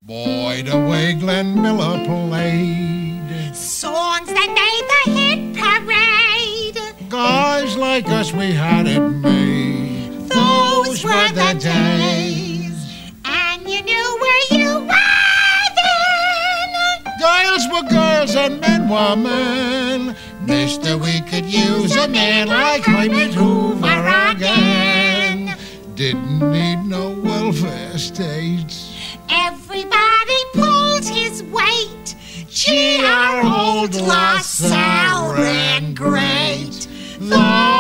Boy, the way Glenn Miller played songs that made the hit parade. Guys like us, we had it made. Those were the days. And you knew where you were then. Girls were girls and men were men. Mister, we could use a man like Herbert Hoover again. Didn't need no welfare states. Everybody pulled his weight. Gee, our old La Salle ran great. The